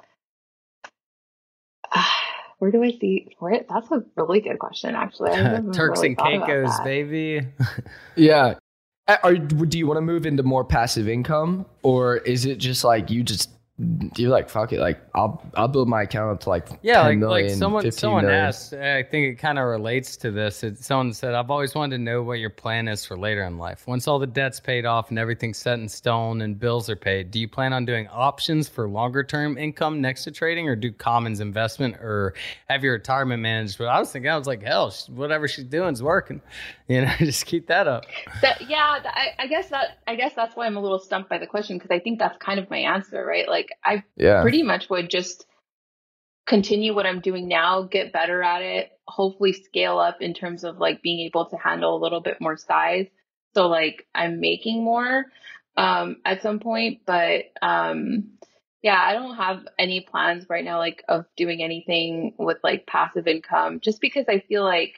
where do I see? Where? That's a really good question, actually. I haven't Turks really and thought about Caicos, that. baby. Yeah. Uh, Are, do you want to move into more passive income, or is it just like you just you're like fuck it, like I'll I'll build my account up to like Yeah, ten like, million, like someone fifteen someone million. asked, I think it kind of relates to this. It, someone said, I've always wanted to know what your plan is for later in life. Once all the debt's paid off and everything's set in stone and bills are paid, do you plan on doing options for longer term income next to trading, or do commons investment, or have your retirement managed? But I was thinking, I was like, hell, she- whatever she's doing is working. You know, just keep that up. That, yeah, th- I, I guess that I guess that's why I'm a little stumped by the question, because I think that's kind of my answer, right? Like I Yeah. pretty much would just continue what I'm doing now, get better at it, hopefully scale up in terms of like being able to handle a little bit more size. So like I'm making more um, at some point, but um, yeah, I don't have any plans right now like of doing anything with like passive income, just because I feel like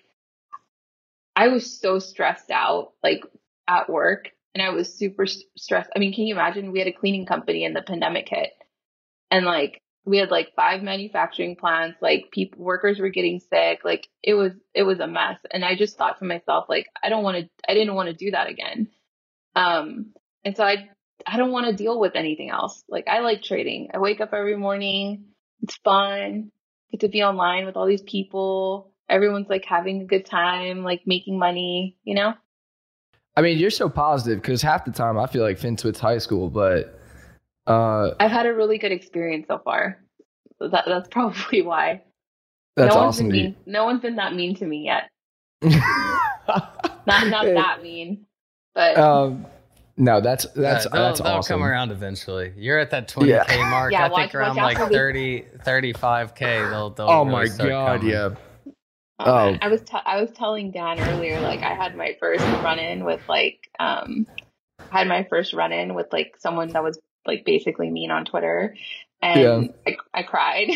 I was so stressed out like at work, and I was super st- stressed. I mean, can you imagine? We had a cleaning company and the pandemic hit, and like we had like five manufacturing plants, like people, workers were getting sick. Like it was, it was a mess. And I just thought to myself, like, I don't want to, I didn't want to do that again. Um, and so I, I don't want to deal with anything else. Like I like trading. I wake up every morning. It's fun. Get to be online with all these people. Everyone's like having a good time, like making money, you know? I mean, you're so positive because half the time I feel like FinTwit's high school, but uh, I've had a really good experience so far. That, that's probably why. that's no one's awesome. been to mean, no one's been that mean to me yet. not not that mean, but um, no, that's that's Yeah, they'll, that's they'll awesome. come around eventually. You're at that twenty K Yeah. mark. Yeah, I think watch- around watch out like for the- thirty, thirty-five K. They'll, they'll Oh really my start god, coming. yeah. Oh, Oh. man. I was t- I was telling Dan earlier, like I had my first run in with like um, I had my first run in with like someone that was like basically mean on Twitter, and Yeah. I, I cried.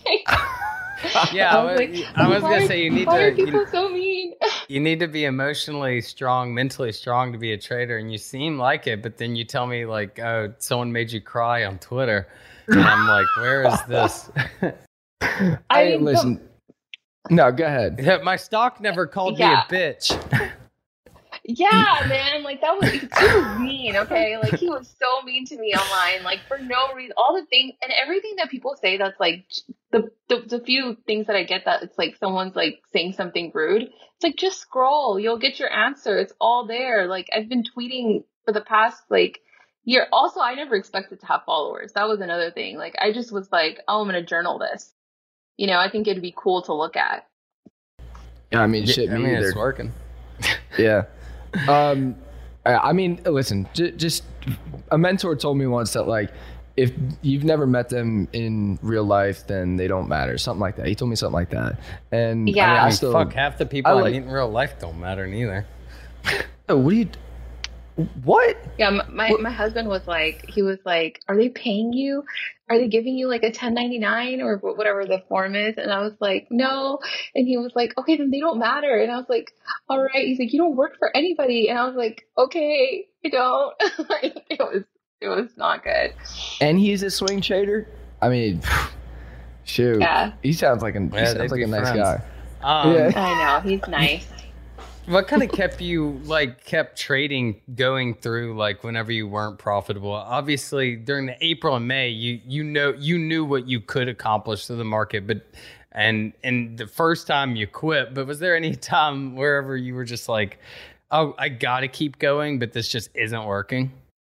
Yeah, I was, like, I was why gonna are- say you need why to are people you, so mean? you need to be emotionally strong, mentally strong to be a trader, and you seem like it. But then you tell me like, oh, someone made you cry on Twitter, and I'm like, where is this? I, I mean, listen. No, go ahead. Yeah, my stock never called Yeah. me a bitch. Yeah, man, like that was he was mean, okay? Like he was so mean to me online, like for no reason. All the things and everything that people say that's like the, the the few things that I get that it's like someone's like saying something rude. It's like just scroll, you'll get your answer. It's all there. Like I've been tweeting for the past like year. Also, I never expected to have followers. That was another thing. Like I just was like, oh, I'm gonna journal this. You know, I think it'd be cool to look at. Yeah, I mean, shit, I me mean, either. it's working. Yeah. Um, I I mean, listen, j- just a mentor told me once that like, if you've never met them in real life, then they don't matter. Something like that. He told me something like that. And Yeah. I, mean, I I mean, still, fuck, half the people I I, like- meet in real life don't matter neither. Oh, what do you? What? Yeah, my, my my husband was like, he was like, are they paying you? Are they giving you like a ten ninety-nine or wh- whatever the form is? And I was like, no. And he was like, okay, then they don't matter. And I was like, all right. He's like, you don't work for anybody. And I was like, okay, I don't. Like, it was it was not good. And he's a swing trader. I mean, shoot. Yeah. He sounds like a he Yeah, sounds they'd like be a nice friends. guy. Um, Yeah. I know, he's nice. What kind of kept you like kept trading going through like whenever you weren't profitable? Obviously, during the April and May, you you know you knew what you could accomplish to the market, but and and the first time you quit. But was there any time wherever you were just like, oh, I gotta keep going, but this just isn't working?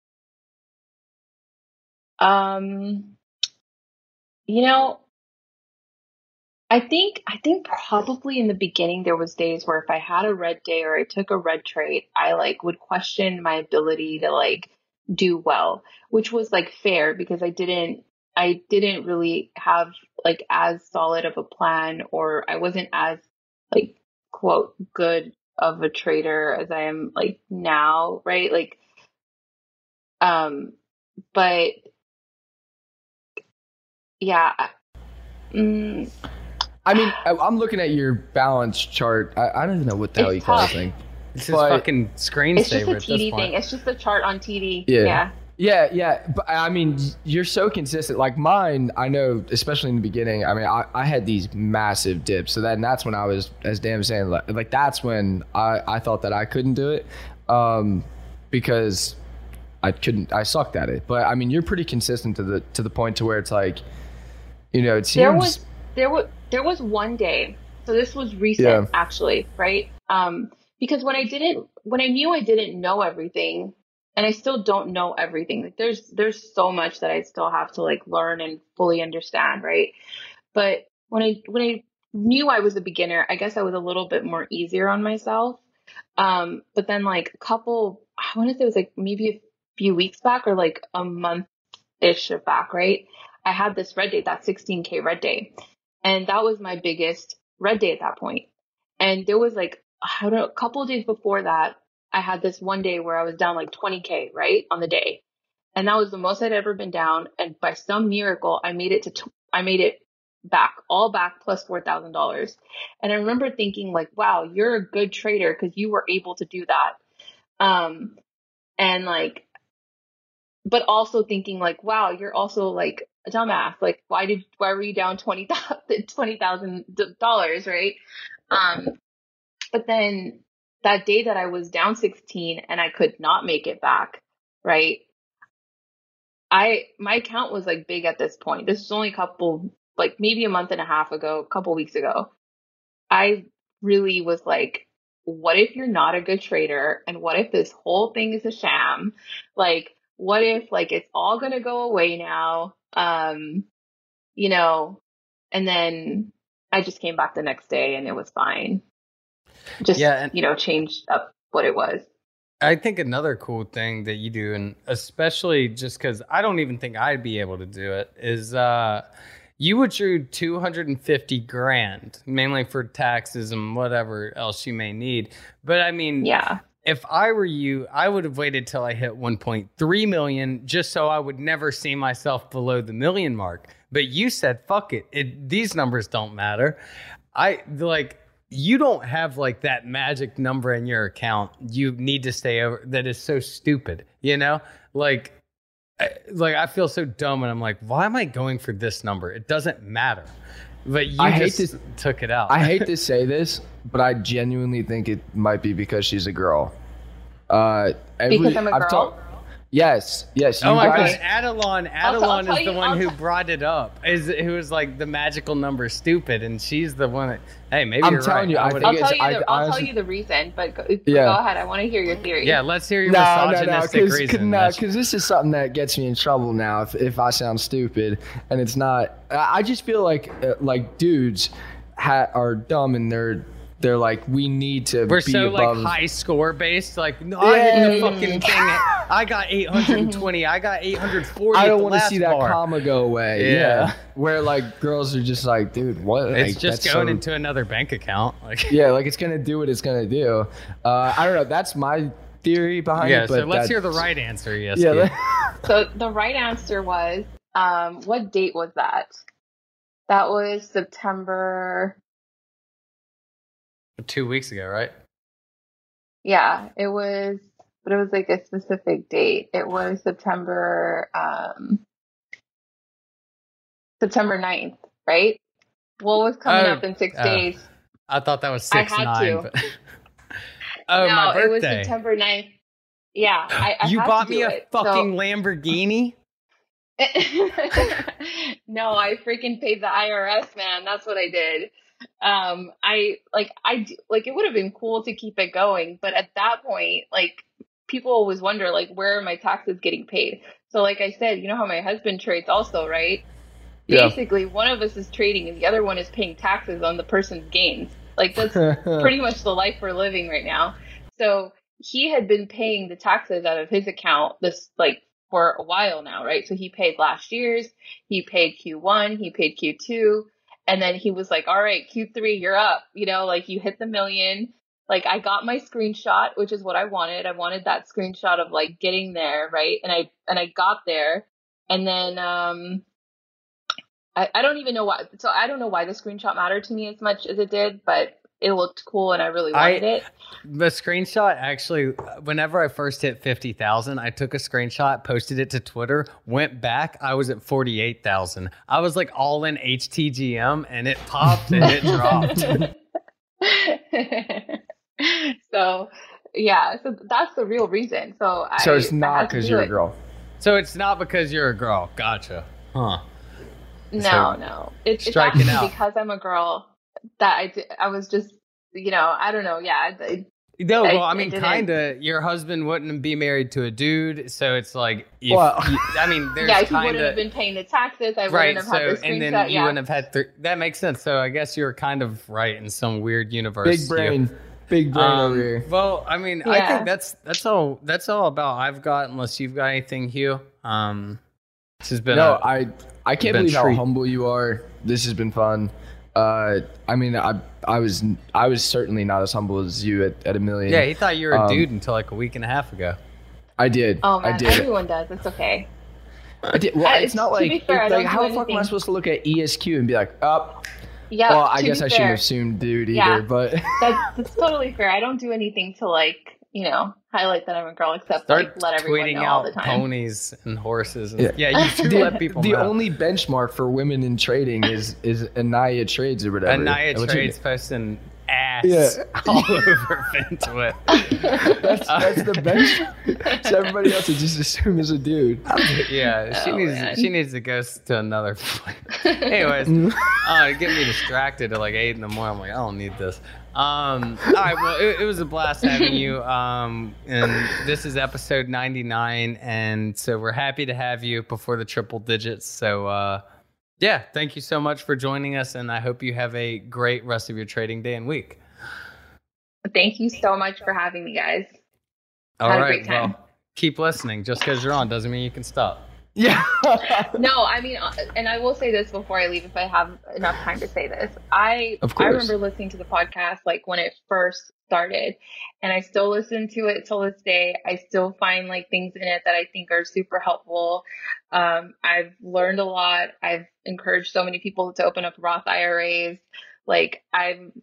Um, you know, I think I think probably in the beginning there was days where if I had a red day or I took a red trade, I like would question my ability to like do well, which was like fair because I didn't I didn't really have like as solid of a plan, or I wasn't as like quote good of a trader as I am like now, right? Like um but yeah, mm, I mean, I, I'm looking at your balance chart. I, I don't even know what the hell It's you call this tough. thing. This is But- fucking screensaver it's just a at this T D point. thing. It's just a chart on T D. Yeah. Yeah. Yeah, yeah. But I mean, you're so consistent. Like mine, I know, especially in the beginning, I mean, I, I had these massive dips. So then that's when I was, as Dan was saying, like, like that's when I, I thought that I couldn't do it um, because I couldn't, I sucked at it. But I mean, you're pretty consistent to the to the point to where it's like, you know, it seems. There was there was there was one day. So this was recent, Yeah. actually, right? Um, because when I didn't, when I knew I didn't know everything, and I still don't know everything. Like there's there's so much that I still have to like learn and fully understand, right? But when I when I knew I was a beginner, I guess I was a little bit more easier on myself. Um, but then like a couple, I want to say it was like maybe a few weeks back or like a month ish back, right? I had this red day, that sixteen K red day. And that was my biggest red day at that point. And there was like, I don't know, a couple of days before that, I had this one day where I was down like twenty K, right, on the day. And that was the most I'd ever been down. And by some miracle, I made it to, t- I made it back, all back plus four thousand dollars. And I remember thinking like, wow, you're a good trader because you were able to do that. Um, and like, but also thinking like, wow, you're also like a dumbass. Like, why did, why were you down twenty thousand dollars, right? Um, but then that day that I was down sixteen and I could not make it back, right? I, my account was like big at this point. This was only a couple, like maybe a month and a half ago, a couple weeks ago. I really was like, what if you're not a good trader? And what if this whole thing is a sham? Like, what if like it's all going to go away now? Um, you know, and then I just came back the next day and it was fine. Just, Yeah, and- you know, changed up what it was. I think another cool thing that you do, and especially just because I don't even think I'd be able to do it, is uh, you withdrew two hundred fifty grand, mainly for taxes and whatever else you may need. But I mean, Yeah. if I were you, I would have waited till I hit one point three million just so I would never see myself below the million mark. But you said, fuck it. it these numbers don't matter. I like, you don't have like that magic number in your account. You need to stay over. That is so stupid. You know, like, I- like I feel so dumb and I'm like, why am I going for this number? It doesn't matter. But you I hate just to- took it out. I hate to say this, but I genuinely think it might be because she's a girl. Uh, every, Because I'm a I've girl? talked- Yes, yes. Oh you my guys- gosh, Adelon, I'll tell- I'll Adelon tell is the you- one I'll who tell- brought it up. Is who was like the magical number stupid, and she's the one that. Hey, maybe I'm you're telling right. you, I would- think I'll it's- tell you. I The, I'll honestly- tell you the reason, but go, Yeah. go ahead. I want to hear your theory. yeah, let's hear your No, no, no, misogynistic because reason. no, That's- because this is something that gets me in trouble now if, if I sound stupid, and it's not. I I just feel like uh, like dudes ha- are dumb and they're they're like we need to We're be so above. like high score based. Like, no, I hit the Yeah. fucking thing. I got eight hundred twenty. I got eight hundred forty. I at don't the want to last see that bar. comma go away. Yeah. Yeah. Where like girls are just like, dude, what? It's Like, just that's going so- into another bank account. Like, Yeah, like it's gonna do what it's gonna do. Uh, I don't know. That's my theory behind yeah. it. So But let's hear the that's- right answer. Yes. Yeah. Keith. that- So the right answer was, um, what date was that? That was September. Two weeks ago, right? Yeah, it was, but it was like a specific date. It was September, um, September ninth, right? What was coming Oh, up in six uh, days? I thought that was I six had nine. to. But... oh, no, my it was birthday. September ninth. Yeah, I, I you had bought to me do a it. fucking So- Lamborghini. no, I freaking paid the I R S, man. That's what I did. Um, I like I d- like it would have been cool to keep it going, but at that point, like people always wonder, like, where are my taxes getting paid? So, like I said, you know how my husband trades also, right? Yeah. Basically, one of us is trading and the other one is paying taxes on the person's gains. Like that's pretty much the life we're living right now. So he had been paying the taxes out of his account this like for a while now, right? So he paid last year's, he paid Q one, he paid Q two, and then he was like, all right, Q three, you're up. You know, like you hit the million. Like I got my screenshot, which is what I wanted. I wanted that screenshot of like getting there, right? And I and I got there. And then um I, I don't even know why. So I don't know why the screenshot mattered to me as much as it did, but it looked cool and I really wanted I, it. The screenshot actually, whenever I first hit fifty thousand, I took a screenshot, posted it to Twitter, went back. I was at forty-eight thousand. I was like all in H T G M and it popped and it dropped. So, yeah, so that's the real reason. So, I, so it's I not had to because do you're it. a girl. So it's not because you're a girl. Gotcha. Huh. No, So, no. It, it's striking actually out. because I'm a girl that I, di- I was just, you know, I don't know. Yeah. I, No, well, I I mean, didn't- kind of. Your husband wouldn't be married to a dude, so it's like, if Well- you- I mean, there's yeah, he kind wouldn't have of been paying the taxes. I right. wouldn't So, have had the screenshot. and then you yeah. wouldn't have had th- that makes sense. So I guess you're kind of right in some weird universe. Big brain, big brain Um, over here. Well, I mean, I Yeah. think that's that's all that's all about I've got. Unless you've got anything, Hugh. Um, this has been No, a- I I can't been believe how treat. humble you are. This has been fun. Uh, I mean, I I was I was certainly not as humble as you at, at a million. yeah. He thought you were a Um, dude until like a week and a half ago. I did. Oh, I man. did. Everyone does. It's okay. I did. Well, Uh, it's not to like be fair, I it's don't like do how the fuck am I anything. supposed to look at E S Q and be like, up? Yeah. well, I to guess be I shouldn't fair, assume dude either, Yeah. but That's, that's totally fair. I don't do anything to like, you know, highlight that I'm a girl except Start like let everyone tweeting know all out the time. ponies and horses. And, Yeah. yeah. you do the, let people the know. only benchmark for women in trading is is Anaya Trades or whatever. Anaya What's her Trades name? posting ass Yeah. all over Fintuit. That's that's the benchmark. So everybody else would just assume is a dude. Yeah, she Oh, needs man. she needs to go to another place. Anyways, uh, to get me distracted at like eight in the morning. I'm like, I don't need this. Um, all right, well, it, it was a blast having you. Um, and this is episode ninety-nine, and so we're happy to have you before the triple digits. So, uh, yeah, thank you so much for joining us, and I hope you have a great rest of your trading day and week. Thank you so much for having me, guys. All Had a right, great time. well, keep listening. Just because you're on doesn't mean you can stop. Yeah. No, I mean, uh, and I will say this before I leave, if I have enough time to say this. I Of I course. remember listening to the podcast like when it first started, and I still listen to it till this day. I still find like things in it that I think are super helpful. Um, I've learned a lot. I've encouraged so many people to open up Roth I R As. Like I've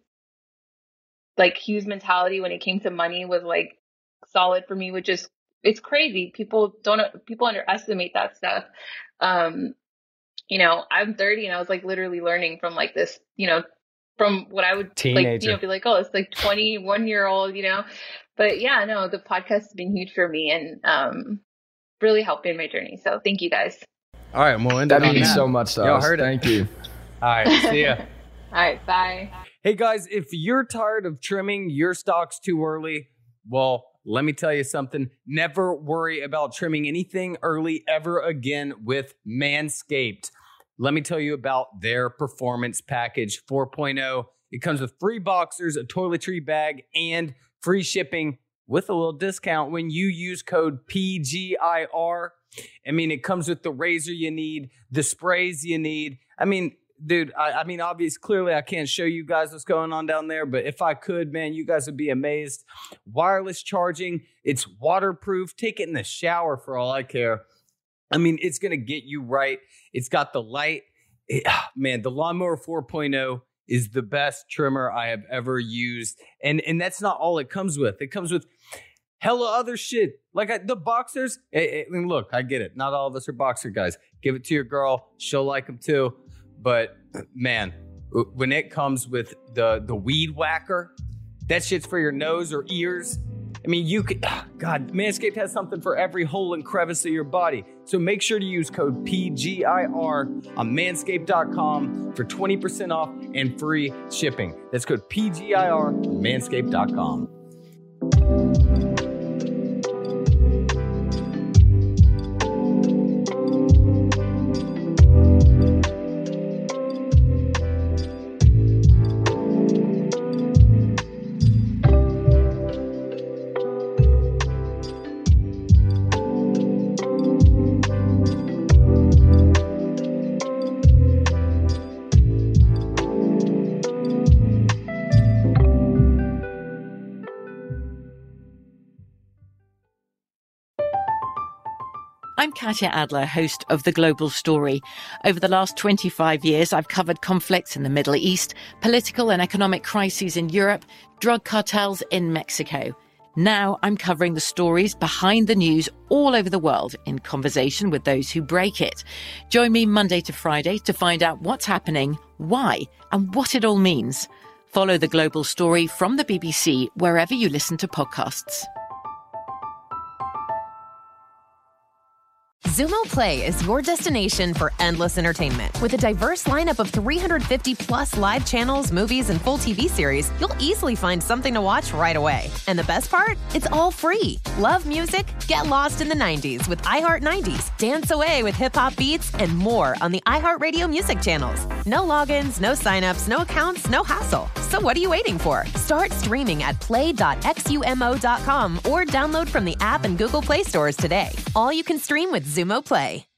like Hugh's mentality when it came to money was like solid for me, which is it's crazy. People don't, people underestimate that stuff. Um, you know, I'm thirty and I was like literally learning from like this, you know, from what I would Teenager. like, you know, be like, oh, it's like twenty-one year old, you know, but yeah, no, the podcast has been huge for me and um, really helping my journey. So thank you guys. All right, we'll end That it on means that. so much to Y'all us. heard it. Thank you. All right, see ya. All right, bye. Hey guys, if you're tired of trimming your stocks too early, well, let me tell you something. Never worry about trimming anything early ever again with Manscaped. Let me tell you about their Performance Package four point oh. It comes with free boxers, a toiletry bag, and free shipping with a little discount when you use code P G I R. I mean, it comes with the razor you need, the sprays you need. I mean, dude, I, I mean, obviously, clearly I can't show you guys what's going on down there, but if I could, man, you guys would be amazed. Wireless charging, it's waterproof. Take it in the shower for all I care. I mean, it's going to get you right. It's got the light. It, man, the Lawnmower four point oh is the best trimmer I have ever used. And, and that's not all it comes with. It comes with hella other shit. Like I, the boxers. I, I mean, look, I get it. Not all of us are boxer guys. Give it to your girl. She'll like them too. But man, when it comes with the, the weed whacker, that shit's for your nose or ears. I mean, you could, God, Manscaped has something for every hole and crevice of your body. So make sure to use code P G I R on manscaped dot com for twenty percent off and free shipping. That's code P G I R on manscaped dot com. I'm Katya Adler, host of The Global Story. Over the last twenty-five years, I've covered conflicts in the Middle East, political and economic crises in Europe, drug cartels in Mexico. Now I'm covering the stories behind the news all over the world in conversation with those who break it. Join me Monday to Friday to find out what's happening, why, and what it all means. Follow The Global Story from the B B C wherever you listen to podcasts. Xumo Play is your destination for endless entertainment. With a diverse lineup of three hundred fifty plus live channels, movies, and full T V series, you'll easily find something to watch right away. And the best part? It's all free. Love music? Get lost in the nineties with iHeart nineties. Dance away with hip-hop beats and more on the iHeartRadio music channels. No logins, no signups, no accounts, no hassle. So what are you waiting for? Start streaming at play dot xumo dot com or download from the app and Google Play stores today. All you can stream with Xumo Play.